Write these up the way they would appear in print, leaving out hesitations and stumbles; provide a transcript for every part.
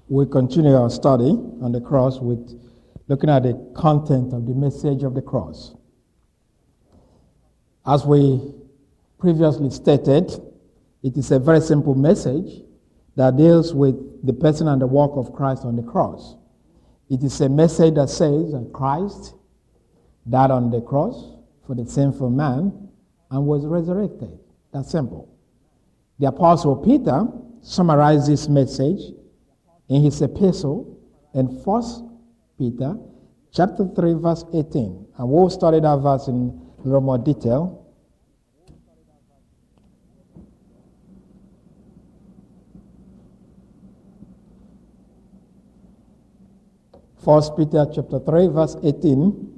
We continue our study on the cross with looking at the content of the message of the cross. As we previously stated, it is a very simple message that deals with the person and the work of Christ on the cross. It is a message that says that Christ died on the cross for the sinful man and was resurrected. That's simple. The Apostle Peter summarized this message in his epistle in 1 Peter chapter 3 verse 18. And we'll study that verse in a little more detail. First Peter chapter 3 verse 18.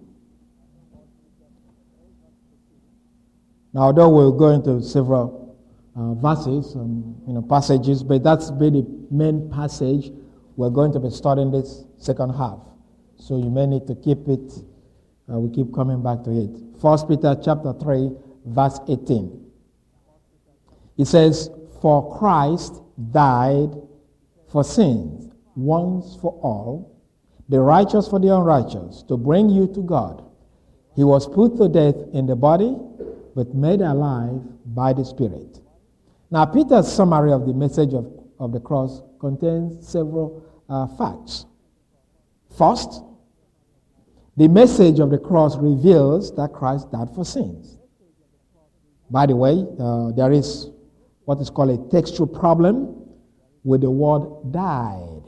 Now, although we'll go into several verses and passages, but that's been the main passage we're going to be studying this second half. So you may need to keep it. We keep coming back to it. 1 Peter chapter 3 verse 18. It says, "For Christ died for sins once for all, the righteous for the unrighteous, to bring you to God. He was put to death in the body, but made alive by the Spirit." Now, Peter's summary of the message of the cross contains several facts. First, the message of the cross reveals that Christ died for sins. By the way, there is what is called a textual problem with the word died.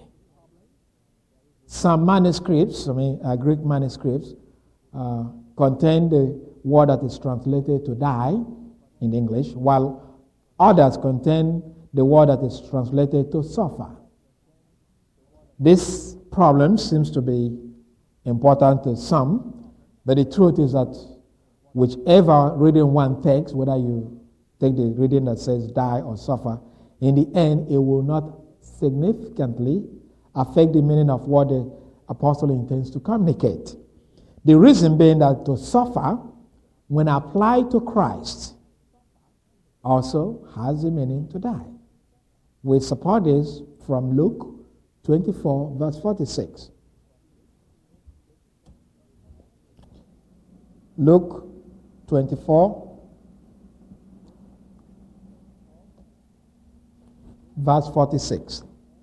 Some manuscripts, Greek manuscripts, contain the word that is translated to die in English, while others contain the word that is translated to suffer. This problem seems to be important to some, but the truth is that whichever reading one takes, whether you take the reading that says die or suffer, in the end it will not significantly affect the meaning of what the apostle intends to communicate. The reason being that to suffer, when applied to Christ, also has the meaning to die. We support this from Luke 24, verse 46. Luke 24, verse 46.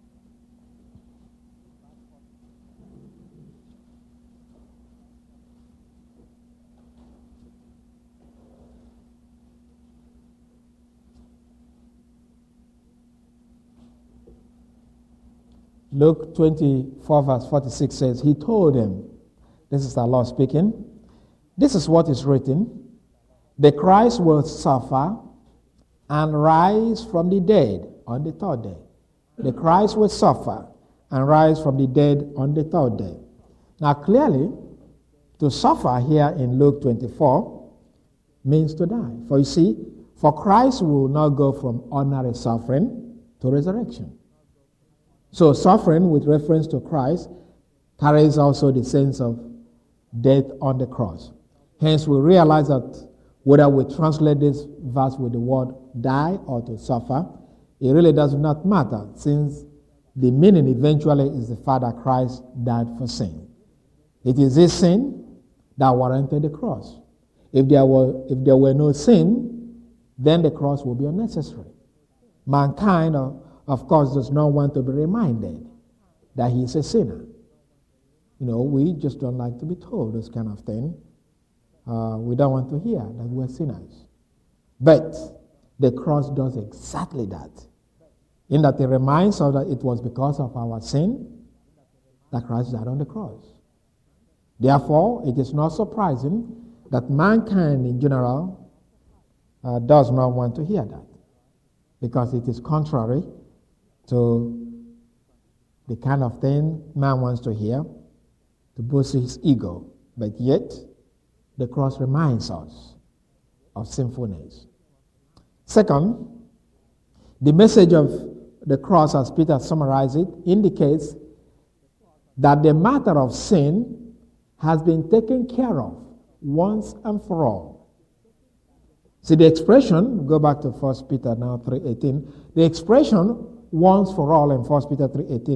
Luke 24 verse 46 says, "He told him," this is our Lord speaking, "This is what is written, the Christ will suffer and rise from the dead on the third day." The Christ will suffer and rise from the dead on the third day. Now clearly, to suffer here in Luke 24 means to die. For you see, for Christ will not go from ordinary suffering to resurrection. So suffering with reference to Christ carries also the sense of death on the cross. Hence we realize that whether we translate this verse with the word die or to suffer, it really does not matter, since the meaning eventually is the fact that Christ died for sin. It is this sin that warranted the cross. If there were no sin, then the cross would be unnecessary. Mankind, of course, does not want to be reminded that he is a sinner. We just don't like to be told this kind of thing. We don't want to hear that we're sinners. But the cross does exactly that, in that it reminds us that it was because of our sin that Christ died on the cross. Therefore, it is not surprising that mankind in general does not want to hear that, because it is contrary to the kind of thing man wants to hear, to boost his ego. But yet, the cross reminds us of sinfulness. Second, the message of the cross, as Peter summarized it, indicates that the matter of sin has been taken care of once and for all. See the expression, go back to 1 Peter now 3:18. The expression once for all in 1 Peter 3:18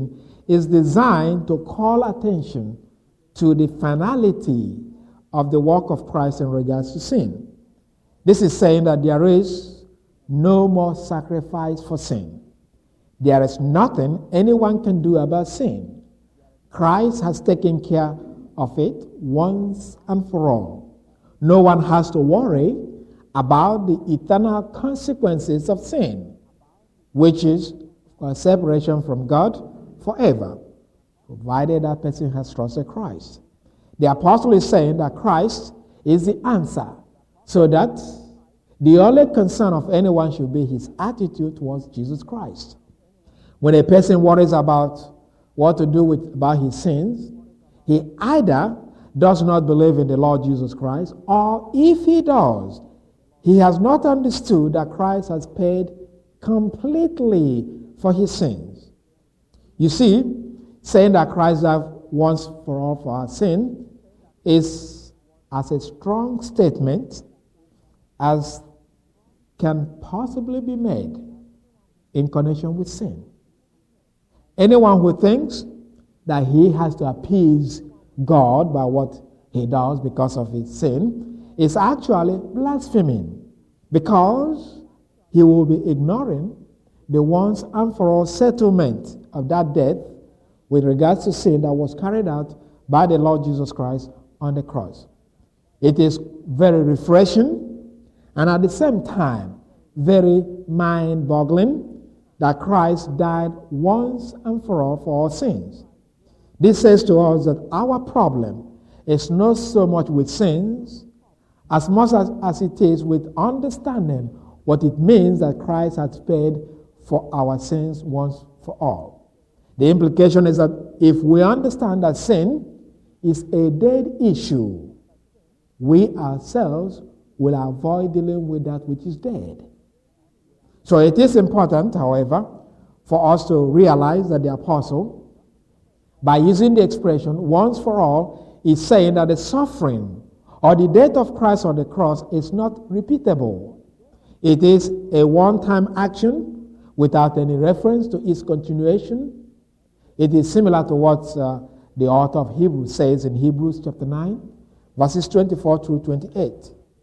is designed to call attention to the finality of the work of Christ in regards to sin. This is saying that there is no more sacrifice for sin. There is nothing anyone can do about sin. Christ has taken care of it once and for all. No one has to worry about the eternal consequences of sin, which is a separation from God forever, provided that person has trusted Christ. The apostle is saying that Christ is the answer, so that the only concern of anyone should be his attitude towards Jesus Christ. When a person worries about what to do about his sins, he either does not believe in the Lord Jesus Christ, or if he does, he has not understood that Christ has paid completely for his sins. You see, saying that Christ died once for all for our sin is as a strong statement as can possibly be made in connection with sin. Anyone who thinks that he has to appease God by what he does because of his sin is actually blaspheming, because he will be ignoring the once and for all settlement of that death with regards to sin that was carried out by the Lord Jesus Christ on the cross. It is very refreshing and at the same time very mind-boggling that Christ died once and for all for our sins. This says to us that our problem is not so much with sins as much as it is with understanding what it means that Christ has paid for our sins once for all. The implication is that if we understand that sin is a dead issue, we ourselves will avoid dealing with that which is dead. So it is important, however, for us to realize that the apostle, by using the expression once for all, is saying that the suffering or the death of Christ on the cross is not repeatable. It is a one-time action without any reference to its continuation. It is similar to what the author of Hebrews says in Hebrews chapter 9, verses 24 through 28.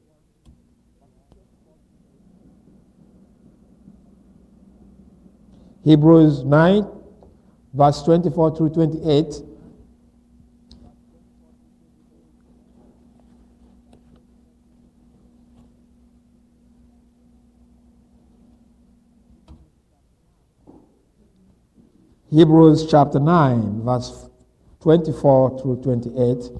Hebrews 9, verse 24 through 28. Hebrews chapter 9, verse 24 through 28. It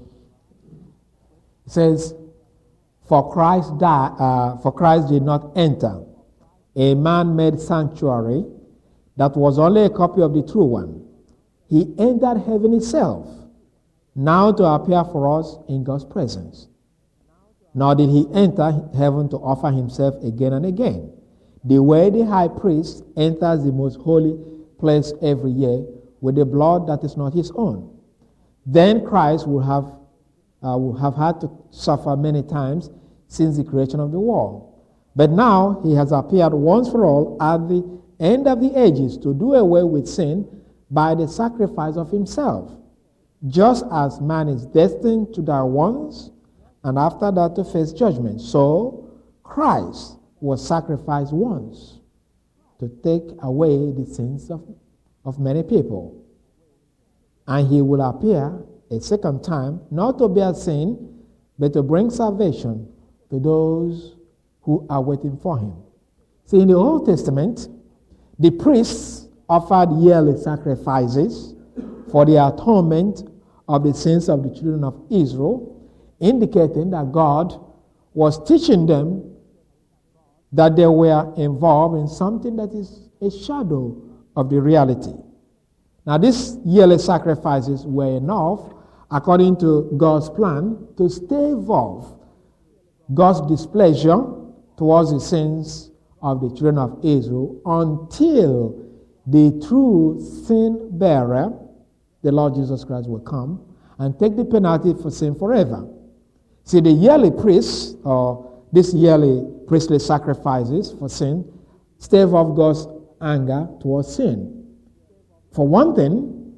says, For Christ did not enter a man-made sanctuary that was only a copy of the true one. He entered heaven itself, now to appear for us in God's presence. Nor did he enter heaven to offer himself again and again, the way the high priest enters the most holy place every year with the blood that is not his own. Then Christ would have had to suffer many times since the creation of the world. But now he has appeared once for all at the end of the ages to do away with sin by the sacrifice of himself. Just as man is destined to die once and after that to face judgment, so Christ was sacrificed once to take away the sins of many people. And he will appear a second time, not to bear sin, but to bring salvation to those who are waiting for him. See, in the Old Testament, the priests offered yearly sacrifices for the atonement of the sins of the children of Israel, indicating that God was teaching them that they were involved in something that is a shadow of the reality. Now, these yearly sacrifices were enough, according to God's plan, to stave off God's displeasure towards the sins of the children of Israel until the true sin bearer, the Lord Jesus Christ, will come and take the penalty for sin forever. See, the yearly priests, or these yearly priestly sacrifices for sin, stave off God's anger towards sin. For one thing,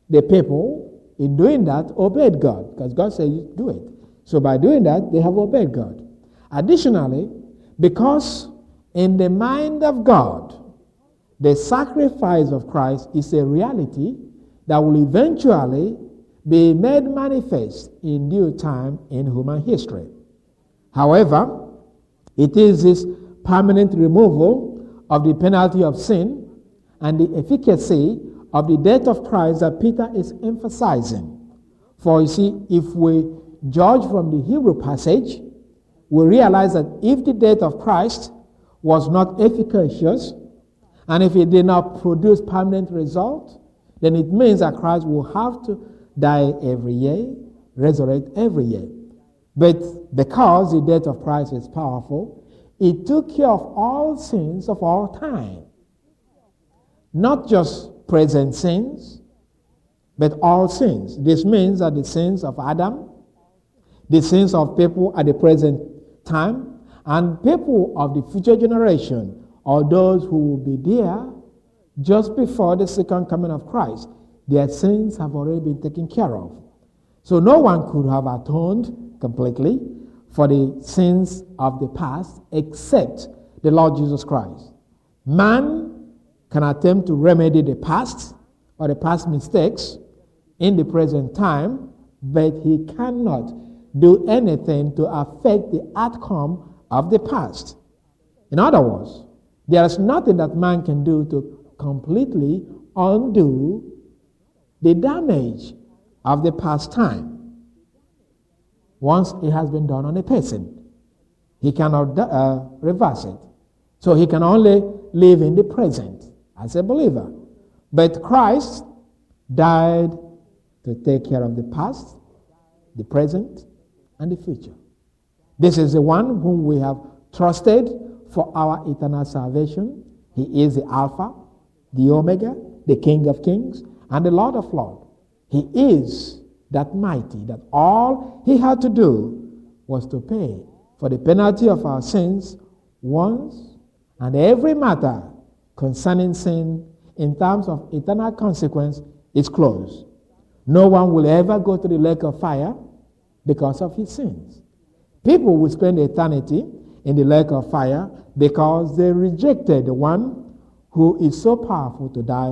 the people, in doing that, obeyed God, because God said, do it. So by doing that, they have obeyed God. Additionally, because in the mind of God, the sacrifice of Christ is a reality that will eventually be made manifest in due time in human history. However, it is this permanent removal of the penalty of sin and the efficacy of the death of Christ that Peter is emphasizing. For you see, if we judge from the Hebrew passage, we realize that if the death of Christ was not efficacious, and if it did not produce permanent result, then it means that Christ will have to die every year, resurrect every year. But because the death of Christ is powerful, it took care of all sins of all time. Not just present sins, but all sins. This means that the sins of Adam, the sins of people at the present time, and people of the future generation, or those who will be there just before the second coming of Christ, their sins have already been taken care of. So no one could have atoned completely for the sins of the past except the Lord Jesus Christ. Man can attempt to remedy the past or the past mistakes in the present time, but he cannot do anything to affect the outcome of the past. In other words, there is nothing that man can do to completely undo the damage of the past time. Once it has been done on a person, he cannot reverse it. So he can only live in the present as a believer. But Christ died to take care of the past, the present, and the future. This is the one whom we have trusted for our eternal salvation. He is the Alpha, the Omega, the King of Kings, and the Lord of Lords. He is that mighty, that all he had to do was to pay for the penalty of our sins once, and every matter concerning sin in terms of eternal consequence is closed. No one will ever go to the lake of fire because of his sins. People will spend eternity in the lake of fire because they rejected the one who is so powerful to die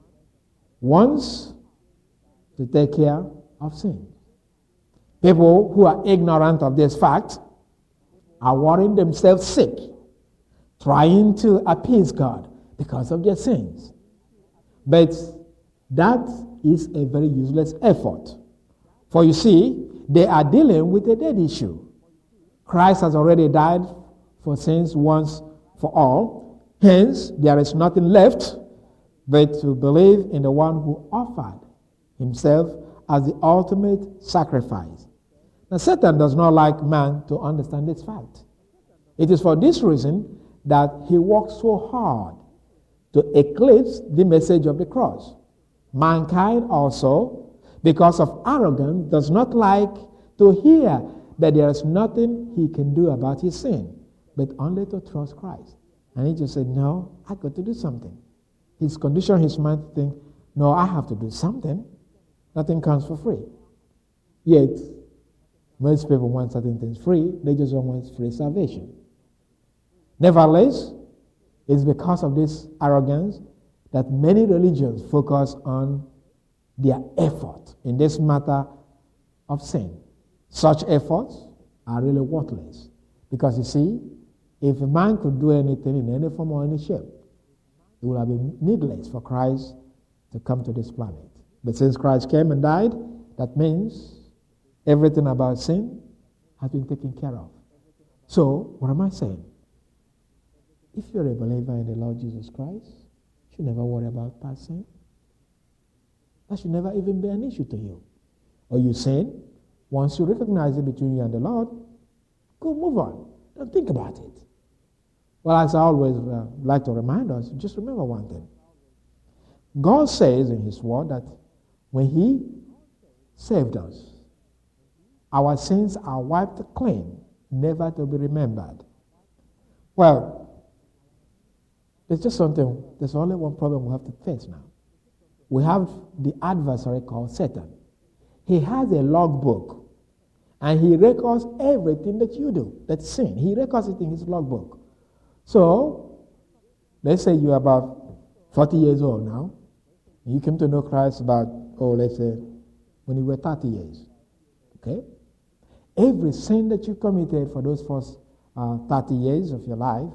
once to take care of sin. People who are ignorant of this fact are worrying themselves sick, trying to appease God because of their sins. But that is a very useless effort. For you see, they are dealing with a dead issue. Christ has already died for sins once for all. Hence, there is nothing left but to believe in the one who offered himself as the ultimate sacrifice. Now, Satan does not like man to understand this fact. It is for this reason that he works so hard to eclipse the message of the cross. Mankind also, because of arrogance, does not like to hear that there is nothing he can do about his sin, but only to trust Christ. And he just said, no, I got to do something. He's conditioned his mind to think, no, I have to do something. Nothing comes for free. Yet, most people want certain things free. They just don't want free salvation. Nevertheless, it's because of this arrogance that many religions focus on their effort in this matter of sin. Such efforts are really worthless. Because you see, if a man could do anything in any form or any shape, it would have been needless for Christ to come to this planet. But since Christ came and died, that means everything about sin has been taken care of. So, what am I saying? If you're a believer in the Lord Jesus Christ, you should never worry about past sin. That should never even be an issue to you. Or you sin, once you recognize it between you and the Lord, go move on. Don't think about it. Well, as I always like to remind us, just remember one thing. God says in his word that when he saved us, our sins are wiped clean, never to be remembered. Well, there's only one problem we have to face now. we have the adversary called Satan. He has a logbook, and he records everything that you do, that's sin. He records it in his logbook. So, let's say you're about 40 years old now. You came to know Christ about, let's say, when you were 30 years. Okay? Every sin that you committed for those first 30 years of your life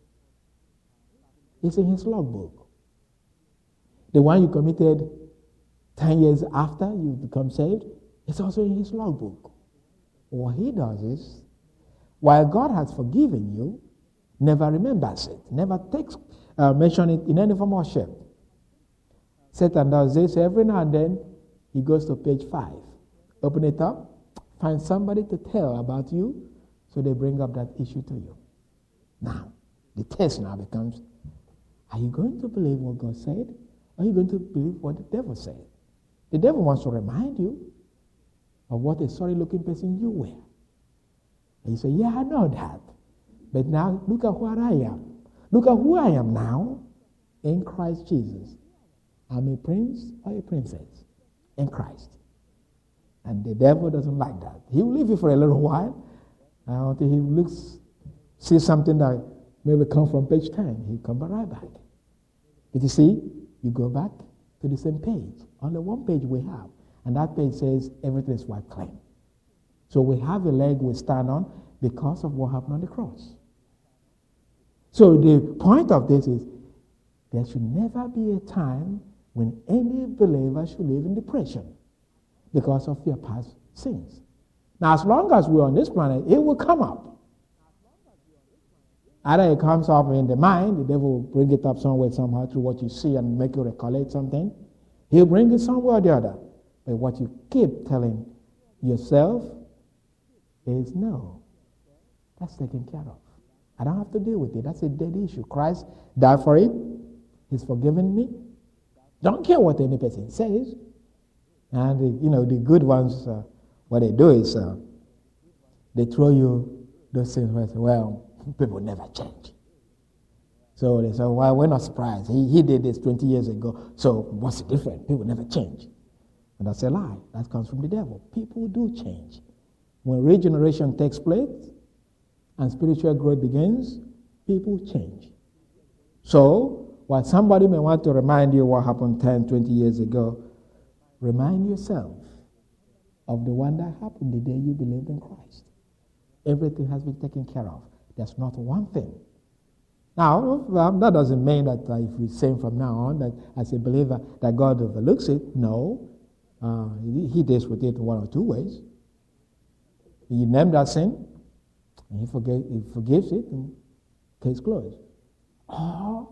is in his logbook. The one you committed 10 years after you become saved, it's also in his logbook. What he does is, while God has forgiven you, never remembers it, never takes mention it in any form or shape. Satan does this every now and then. He goes to page 5. Open it up, find somebody to tell about you, so they bring up that issue to you. Now, the test now becomes, are you going to believe what God said? Or are you going to believe what the devil said? The devil wants to remind you of what a sorry-looking person you were. And you say, yeah, I know that. But now, look at what I am. Look at who I am now in Christ Jesus. I'm a prince or a princess in Christ. And the devil doesn't like that. He will leave you for a little while until he sees something that maybe come from page 10. He'll come right back. But you see, you go back to the same page. Only one page we have. And that page says everything is wiped clean. So we have a leg we stand on because of what happened on the cross. So the point of this is there should never be a time when any believer should live in depression because of their past sins. Now, as long as we're on this planet, it will come up. Either it comes up in the mind, the devil will bring it up somewhere, somehow, through what you see and make you recollect something. He'll bring it somewhere or the other. But what you keep telling yourself is, no, that's taken care of. I don't have to deal with it. That's a dead issue. Christ died for it. He's forgiven me. Don't care what any person says. And, the good ones, what they do is they throw you those things where they say, well, people never change. So they say, well, we're not surprised. He did this 20 years ago. So what's the difference? People never change. And that's a lie. That comes from the devil. People do change. When regeneration takes place and spiritual growth begins, people change. So, while somebody may want to remind you what happened 10, 20 years ago, remind yourself of the one that happened the day you believed in Christ. Everything has been taken care of. There's not one thing. Now, that doesn't mean that if we sin from now on, that as a believer, that God overlooks it. No. He deals with it one or two ways. He named that sin, and he forgives it, and case closed. Or,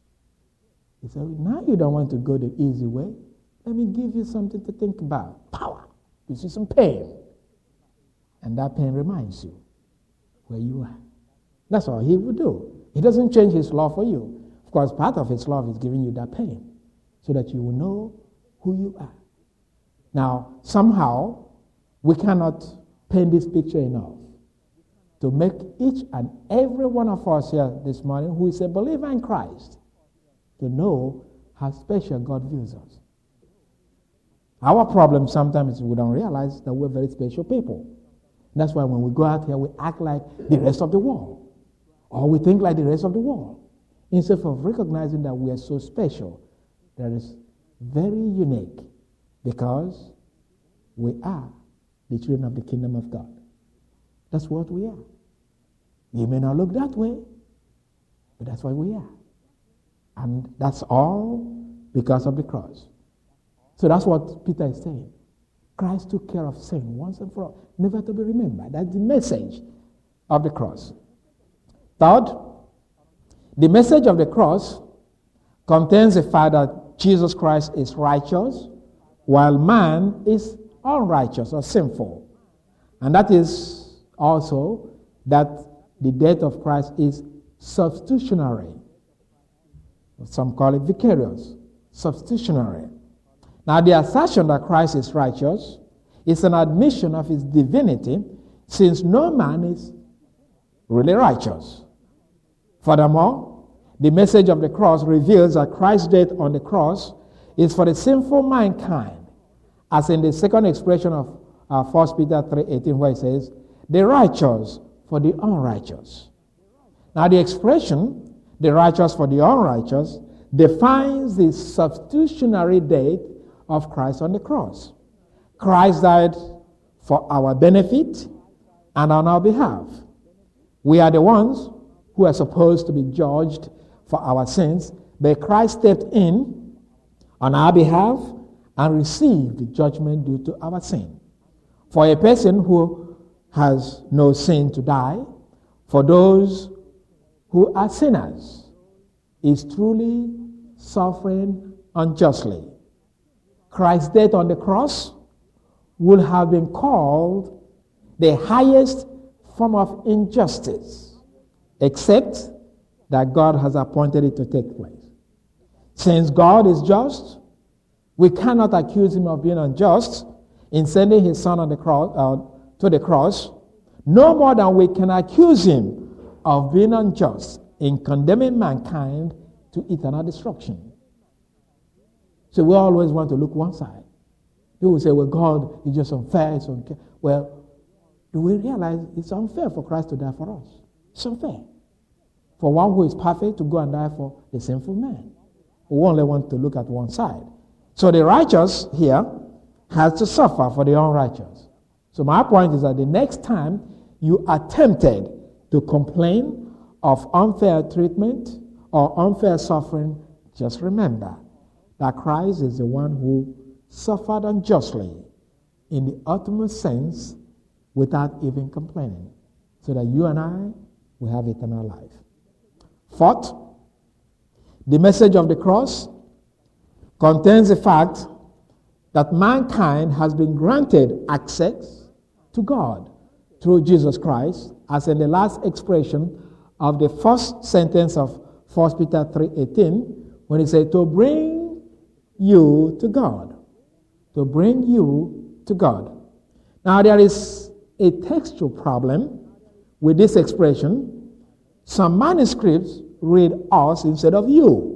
he said, now you don't want to go the easy way. Let me give you something to think about. Power. Gives you some pain. And that pain reminds you where you are. That's all he will do. He doesn't change his love for you. Of course, part of his love is giving you that pain so that you will know who you are. Now, somehow, we cannot paint this picture enough to make each and every one of us here this morning who is a believer in Christ to know how special God views us. Our problem sometimes is we don't realize that we're very special people. That's why when we go out here, we act like the rest of the world. Or we think like the rest of the world. Instead of recognizing that we are so special, that is very unique, because we are the children of the kingdom of God. That's what we are. You may not look that way, but that's what we are. And that's all because of the cross. So that's what Peter is saying. Christ took care of sin once and for all, never to be remembered. That's the message of the cross. Third, the message of the cross contains the fact that Jesus Christ is righteous, while man is unrighteous or sinful. And that is also that the death of Christ is substitutionary. Some call it vicarious, substitutionary. Now, the assertion that Christ is righteous is an admission of his divinity, since no man is really righteous. Furthermore, the message of the cross reveals that Christ's death on the cross is for the sinful mankind, as in the second expression of 1 Peter 3:18, where it says, the righteous for the unrighteous. Now the expression, the righteous for the unrighteous, defines the substitutionary death of Christ on the cross. Christ died for our benefit and on our behalf. We are the ones who are supposed to be judged for our sins, but Christ stepped in on our behalf and received the judgment due to our sin. For a person who has no sin to die, for those who are sinners, is truly suffering unjustly. Christ's death on the cross would have been called the highest form of injustice, except that God has appointed it to take place. Since God is just, we cannot accuse him of being unjust in sending his son on the cross, to the cross, no more than we can accuse him of being unjust in condemning mankind to eternal destruction. So we always want to look one side. People say, well, God is just unfair, it's unfair. Well, do we realize it's unfair for Christ to die for us? It's unfair. For one who is perfect to go and die for the sinful man. We only want to look at one side. So the righteous here has to suffer for the unrighteous. So my point is that the next time you are tempted to complain of unfair treatment or unfair suffering, just remember that Christ is the one who suffered unjustly in the ultimate sense without even complaining, so that you and I will have eternal life. Fourth, the message of the cross contains the fact that mankind has been granted access to God through Jesus Christ, as in the last expression of the first sentence of 1 Peter 3:18, when he said, to bring you to God. To bring you to God. Now there is a textual problem with this expression. Some manuscripts read us instead of you.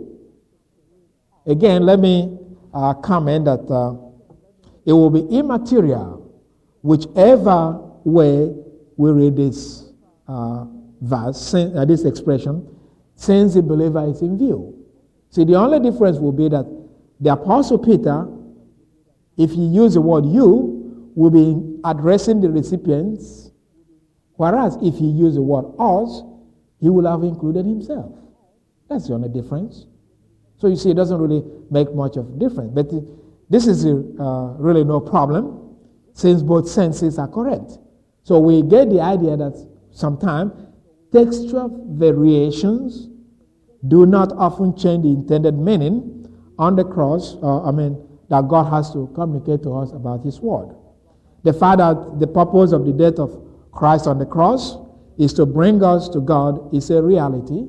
Again, let me comment that it will be immaterial whichever way we read this verse, this expression, since the believer is in view. See, the only difference will be that the Apostle Peter, if he used the word you, will be addressing the recipients, whereas if he used the word us, he will have included himself. That's the only difference. So you see, it doesn't really make much of a difference. But this is really no problem, since both senses are correct. So we get the idea that sometimes textual variations do not often change the intended meaning on the cross, that God has to communicate to us about his word. The fact that the purpose of the death of Christ on the cross is to bring us to God is a reality,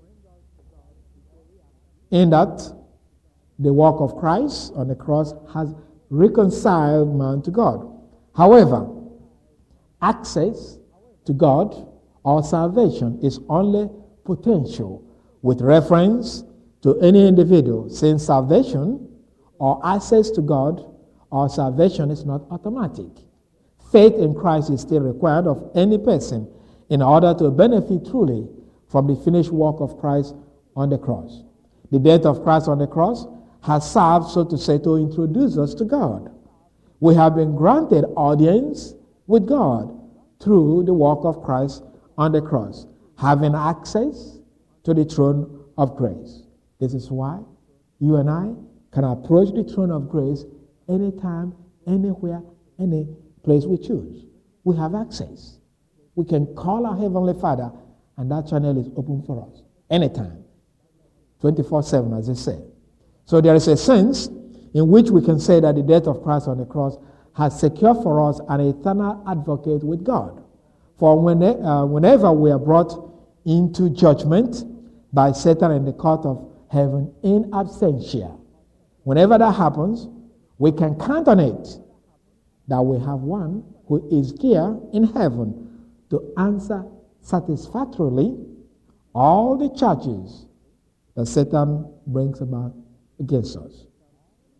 in that the work of Christ on the cross has reconciled man to God. However, access to God or salvation is only potential with reference to any individual, since salvation or access to God or salvation is not automatic. Faith in Christ is still required of any person in order to benefit truly from the finished work of Christ on the cross. The death of Christ on the cross has served, so to say, to introduce us to God. We have been granted audience with God through the work of Christ on the cross, having access to the throne of grace. This is why you and I can approach the throne of grace anytime, anywhere, any place we choose. We have access. We can call our Heavenly Father, and that channel is open for us anytime, 24/7, as they say. So there is a sense in which we can say that the death of Christ on the cross has secured for us an eternal advocate with God. For whenever we are brought into judgment by Satan in the court of heaven in absentia, whenever that happens, we can count on it that we have one who is here in heaven to answer satisfactorily all the charges that Satan brings about against us.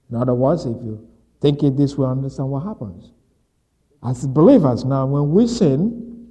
In other words, if you think it this way, understand what happens. As believers now, when we sin,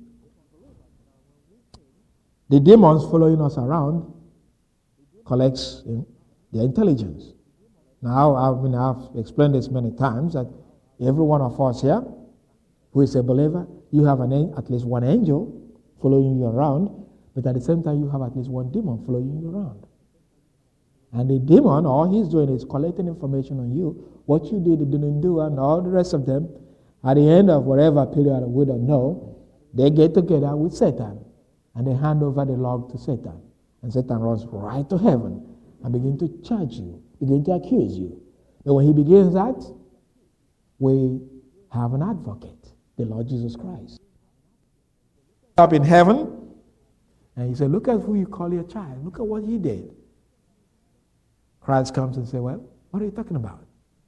the demons following us around collects their intelligence. Now, I've explained this many times that every one of us here who is a believer, you have at least one angel following you around, but at the same time, you have at least one demon following you around. And the demon, all he's doing is collecting information on you, what you did, didn't do, and all the rest of them. At the end of whatever period we don't know, they get together with Satan, and they hand over the log to Satan. And Satan runs right to heaven and begin to charge you, begin to accuse you. But when he begins that, we have an advocate, the Lord Jesus Christ. Up in heaven, and he said, look at who you call your child. Look at what he did. Christ comes and says, well, what are you talking about?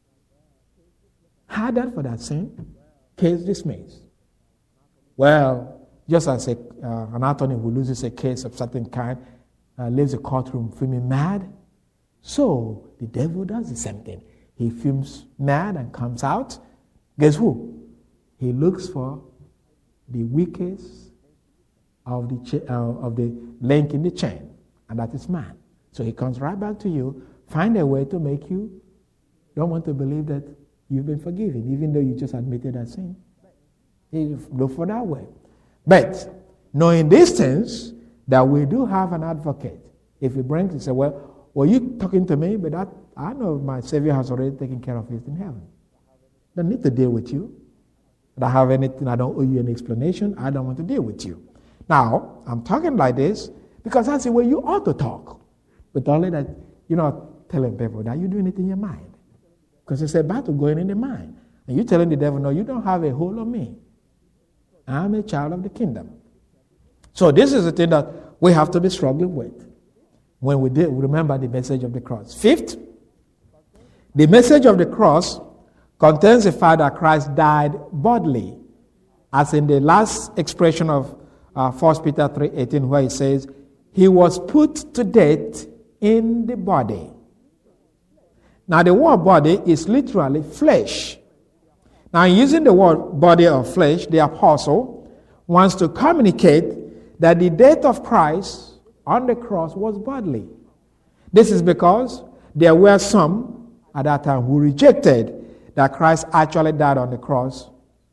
Had that for that sin, case dismissed. Well, just as an attorney who loses a case of certain kind, leaves the courtroom feeling mad, so the devil does the same thing. He feels mad and comes out. Guess who? He looks for the weakest of the link in the chain, and that is man. So he comes right back to you, find a way to make you don't want to believe that you've been forgiven, even though you just admitted that sin. He look for that way. But knowing this things, that we do have an advocate. If he brings and say, well, were you talking to me? But I know my Savior has already taken care of it in heaven. Don't need to deal with you. I don't have anything. I don't owe you any explanation. I don't want to deal with you. Now, I'm talking like this because that's the way you ought to talk. But only that you're not telling people that you're doing it in your mind. Because it's a battle going in the mind. And you're telling the devil, no, you don't have a hold on me. I'm a child of the kingdom. So this is the thing that we have to be struggling with when we remember the message of the cross. Fifth, the message of the cross contains the fact that Christ died bodily, as in the last expression of 1 Peter 3:18, where he says, he was put to death in the body. Now the word body is literally flesh. Now using the word body or flesh, the apostle wants to communicate that the death of Christ on the cross was bodily. This is because there were some at that time who rejected that Christ actually died on the cross.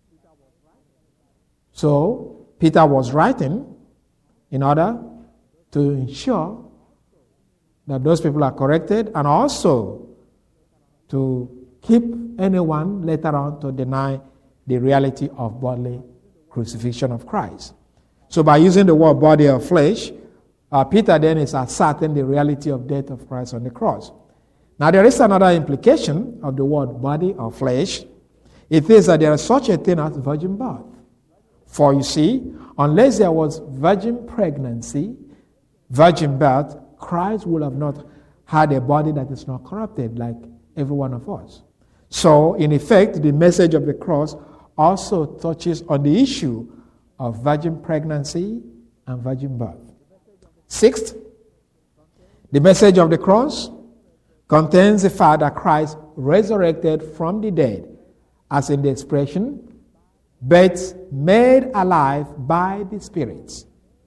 So Peter was writing in order to ensure that those people are corrected, and also to keep anyone later on to deny the reality of bodily crucifixion of Christ. So by using the word body or flesh, Peter then is asserting the reality of death of Christ on the cross. Now there is another implication of the word body or flesh. It is that there is such a thing as virgin birth. For you see, unless there was virgin pregnancy, virgin birth, Christ would have not had a body that is not corrupted like every one of us. So in effect, the message of the cross also touches on the issue of virgin pregnancy and virgin birth. Sixth, the message of the cross contains the fact that Christ resurrected from the dead, as in the expression, but made alive by the Spirit.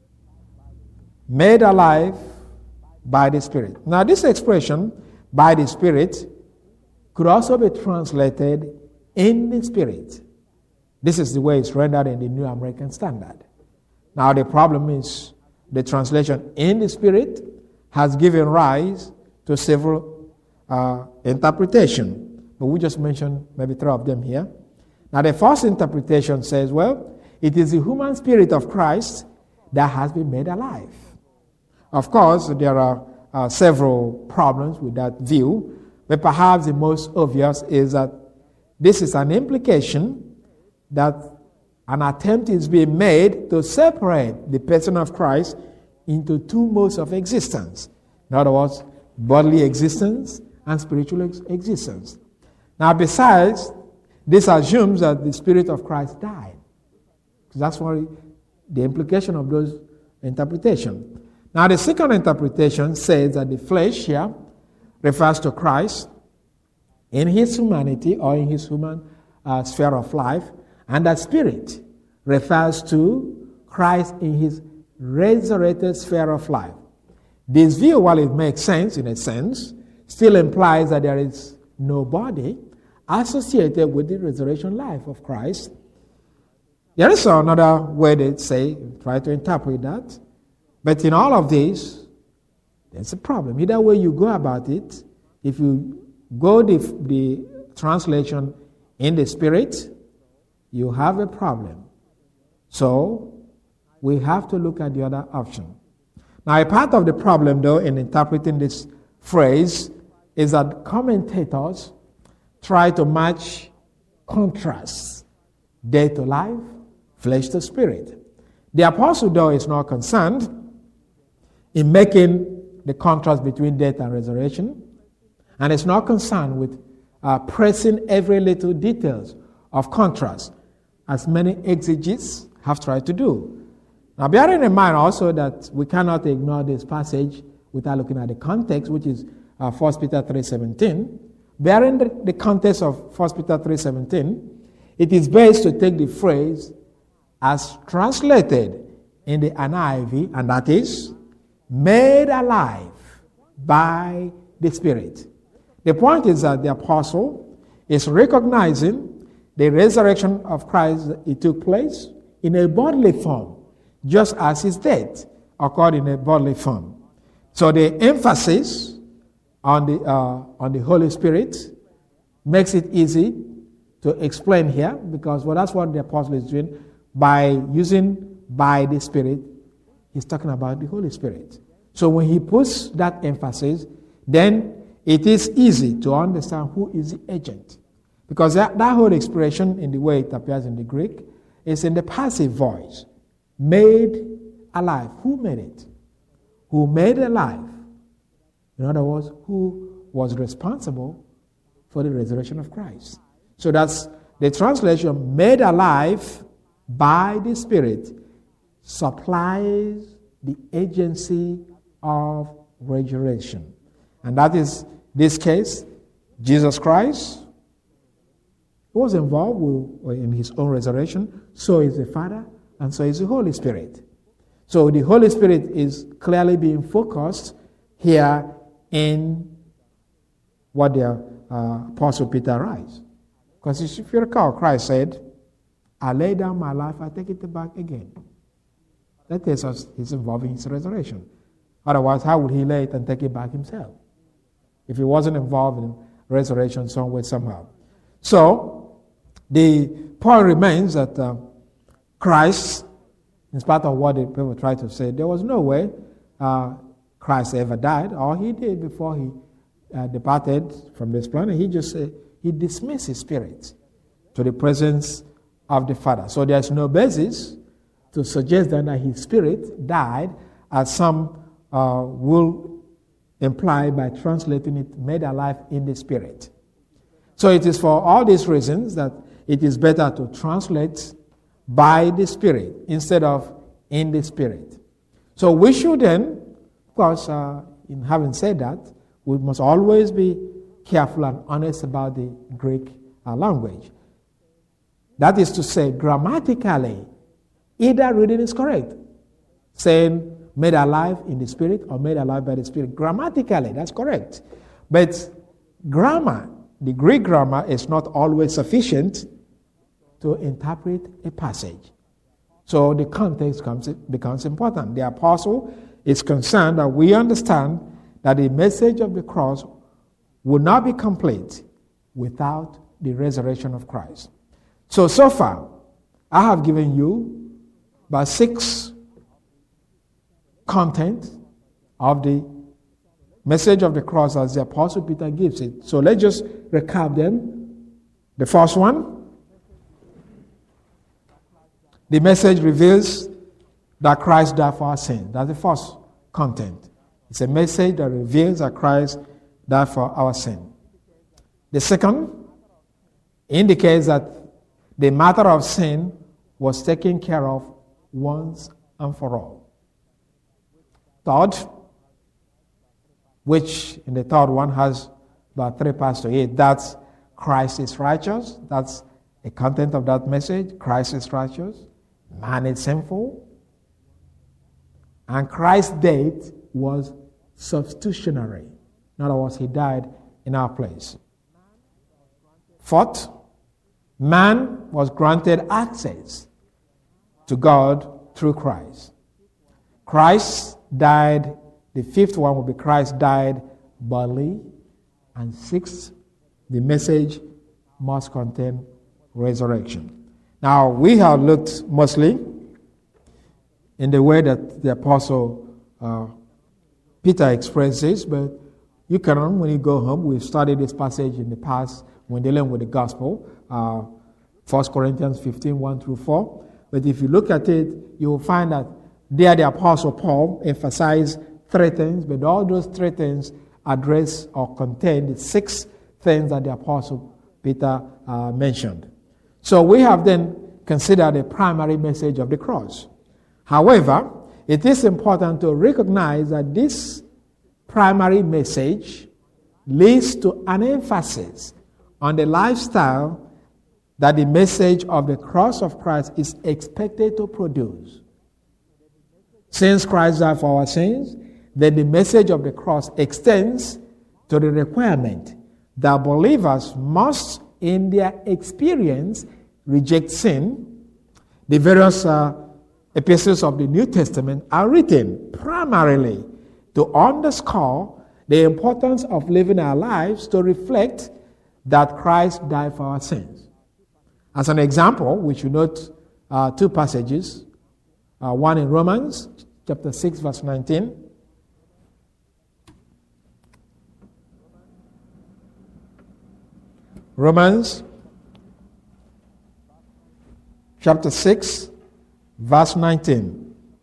Made alive by the Spirit. Now this expression, by the Spirit, could also be translated in the Spirit. This is the way it's rendered in the New American Standard. Now the problem is the translation in the Spirit has given rise to several interpretations. But we just mentioned maybe three of them here. Now the first interpretation says, well, it is the human spirit of Christ that has been made alive. Of course, there are several problems with that view, but perhaps the most obvious is that this is an implication that an attempt is being made to separate the person of Christ into two modes of existence. In other words, bodily existence and spiritual existence. Now, besides, this assumes that the Spirit of Christ died. That's what the implication of those interpretations. Now, the second interpretation says that the flesh here refers to Christ, in his humanity or in his human sphere of life, and that spirit refers to Christ in his resurrected sphere of life. This view, while it makes sense in a sense, still implies that there is no body associated with the resurrection life of Christ. There is another way they say, try to interpret that. But in all of this, there's a problem. Either way you go about it, if you go the translation in the spirit, you have a problem. So we have to look at the other option. Now, a part of the problem, though, in interpreting this phrase is that commentators try to match contrasts, death to life, flesh to spirit. The apostle, though, is not concerned in making the contrast between death and resurrection, and is not concerned with pressing every little details of contrast, as many exegetes have tried to do. Now, bearing in mind also that we cannot ignore this passage without looking at the context, which is 1 Peter 3:17. Bearing the context of 1 Peter 3:17, it is best to take the phrase as translated in the NIV, and that is, made alive by the Spirit. The point is that the apostle is recognizing the resurrection of Christ. It took place in a bodily form, just as his death occurred in a bodily form. So the emphasis on the Holy Spirit makes it easy to explain here, because that's what the apostle is doing by using by the Spirit. He's talking about the Holy Spirit. So when he puts that emphasis, then it is easy to understand who is the agent. Because that whole expression, in the way it appears in the Greek, is in the passive voice. Made alive. Who made it? Who made it alive? In other words, who was responsible for the resurrection of Christ? So that's the translation, made alive by the Spirit, supplies the agency of resurrection. And that is this case, Jesus Christ was involved in his own resurrection. So is the Father, and so is the Holy Spirit. So the Holy Spirit is clearly being focused here in what the Apostle Peter writes. Because if you recall, Christ said, I lay down my life, I take it back again. That tells us he's involved in his resurrection. Otherwise, how would he lay it and take it back himself? If he wasn't involved in resurrection some way, somehow. So, the point remains that Christ, in spite of what the people try to say, there was no way Christ ever died. All he did before he departed from this planet, he just he dismissed his spirit to the presence of the Father. So there's no basis to suggest that his spirit died, as some will imply by translating it, made alive in the spirit. So it is for all these reasons that it is better to translate by the Spirit instead of in the Spirit. So we should then, of course, in having said that, we must always be careful and honest about the Greek language. That is to say, grammatically, either reading is correct. Saying made alive in the Spirit or made alive by the Spirit. Grammatically, that's correct. But grammar, the Greek grammar, is not always sufficient to interpret a passage. So the context becomes important. The apostle is concerned that we understand that the message of the cross will not be complete without the resurrection of Christ. So far, I have given you about 6 content of the message of the cross as the Apostle Peter gives it. So let's just recap them. The first one, the message reveals that Christ died for our sins. That's the first content. It's a message that reveals that Christ died for our sin. The second indicates that the matter of sin was taken care of once and for all. Third, which in the third one has about 3 parts to it. That's Christ is righteous. That's the content of that message. Christ is righteous. Man is sinful. And Christ's death was substitutionary. In other words, he died in our place. 4th, man was granted access to God through Christ. Christ died. The 5th one will be Christ died bodily. And 6th, the message must contain resurrection. Now, we have looked mostly in the way that the Apostle Peter expresses, but you can, when you go home, we've studied this passage in the past when dealing with the gospel, 1 Corinthians 15, 1 through 4. But if you look at it, you will find that there the Apostle Paul emphasized 3 things, but all those 3 things address or contain the 6 things that the Apostle Peter mentioned. So we have then considered the primary message of the cross. However, it is important to recognize that this primary message leads to an emphasis on the lifestyle that the message of the cross of Christ is expected to produce. Since Christ died for our sins, then the message of the cross extends to the requirement that believers must, in their experience, reject sin. The various epistles of the New Testament are written primarily to underscore the importance of living our lives to reflect that Christ died for our sins. As an example, we should note 2 passages, one in Romans chapter 6, verse 19. Romans chapter 6, verse 19.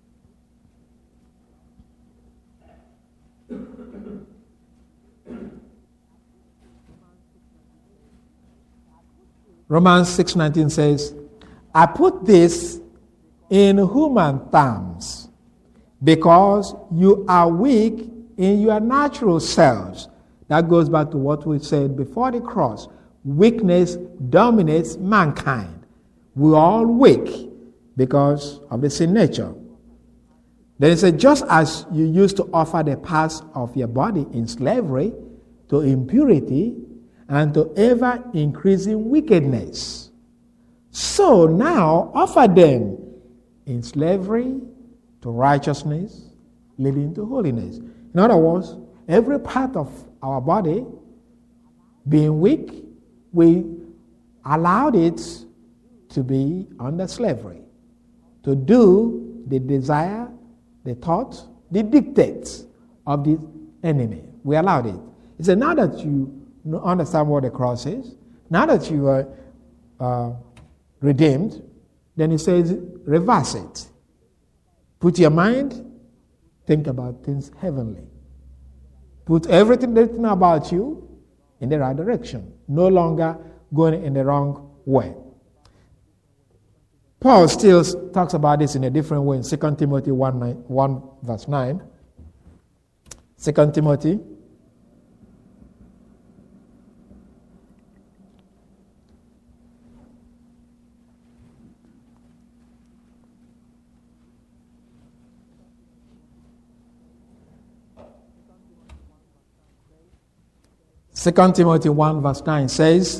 Romans 6:19 says, I put this in human terms because you are weak in your natural selves. That goes back to what we said before the cross. Weakness dominates mankind. We're all weak because of the sin nature. Then it said, just as you used to offer the parts of your body in slavery to impurity and to ever increasing wickedness, so now offer them in slavery to righteousness, leading to holiness. In other words, every part of our body being weak, we allowed it to be under slavery, to do the desire, the thought, the dictates of the enemy. We allowed it. He said, now that you understand what the cross is, now that you are redeemed, then he says, reverse it. Put your mind, think about things heavenly. Put everything about you in the right direction, no longer going in the wrong way. Paul still talks about this in a different way in 2 Timothy 1 verse 9. 2 Timothy 2 Timothy 1 verse 9 says,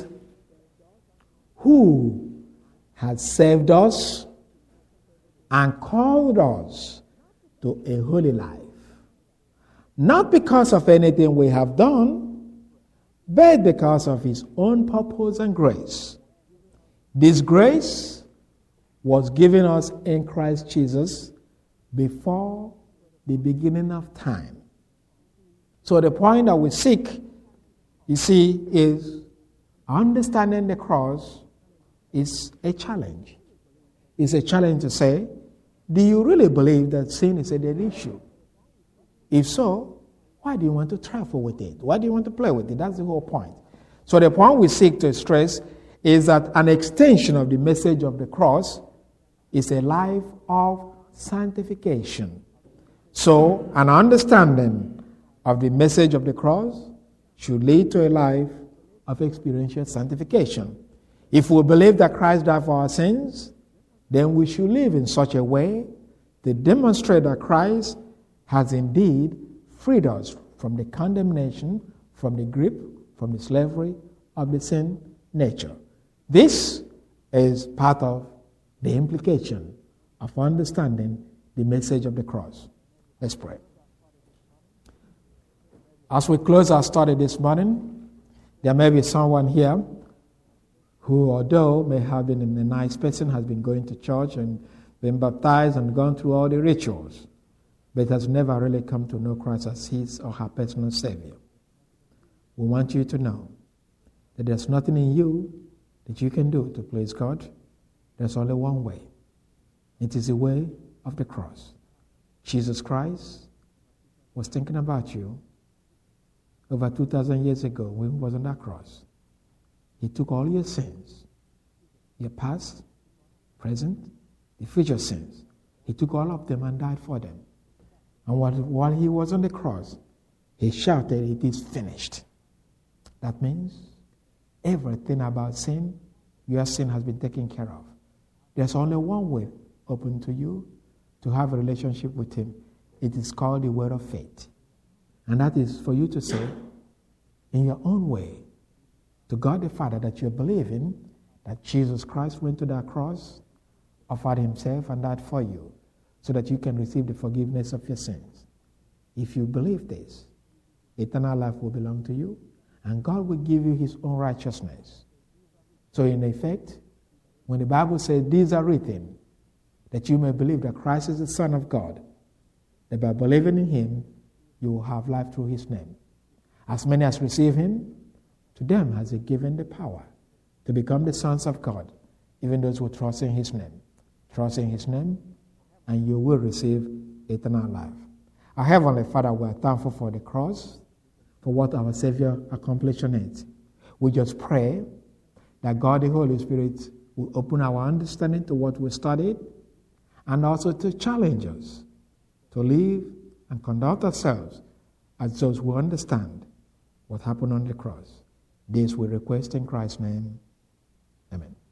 who has saved us and called us to a holy life, not because of anything we have done, but because of his own purpose and grace. This grace was given us in Christ Jesus before the beginning of time. So the point that we seek, you see, is understanding the cross is a challenge. It's a challenge to say, do you really believe that sin is a dead issue? If so, why do you want to trifle with it? Why do you want to play with it? That's the whole point. So the point we seek to stress is that an extension of the message of the cross is a life of sanctification. So an understanding of the message of the cross should lead to a life of experiential sanctification. If we believe that Christ died for our sins, then we should live in such a way to demonstrate that Christ has indeed freed us from the condemnation, from the grip, from the slavery of the sin nature. This is part of the implication of understanding the message of the cross. Let's pray. As we close our study this morning, there may be someone here who, although may have been a nice person, has been going to church and been baptized and gone through all the rituals, but has never really come to know Christ as his or her personal Savior. We want you to know that there's nothing in you that you can do to please God. There's only one way. It is the way of the cross. Jesus Christ was thinking about you over 2,000 years ago when he was on that cross. He took all your sins, your past, present, the future sins. He took all of them and died for them. And while he was on the cross, he shouted, "It is finished." That means everything about sin, your sin has been taken care of. There's only one way open to you to have a relationship with him. It is called the word of faith. And that is for you to say, in your own way, to God the Father, that you believe in, that Jesus Christ went to that cross, offered himself and died for you, so that you can receive the forgiveness of your sins. If you believe this, eternal life will belong to you, and God will give you his own righteousness. So in effect, when the Bible says these are written, that you may believe that Christ is the Son of God, that by believing in him, you will have life through his name. As many as receive him, to them has he given the power to become the sons of God, even those who trust in his name. Trust in his name, and you will receive eternal life. Our Heavenly Father, we are thankful for the cross, for what our Savior accomplished on it. We just pray that God the Holy Spirit will open our understanding to what we studied, and also to challenge us to live and conduct ourselves as those who understand what happened on the cross. This we request in Christ's name. Amen.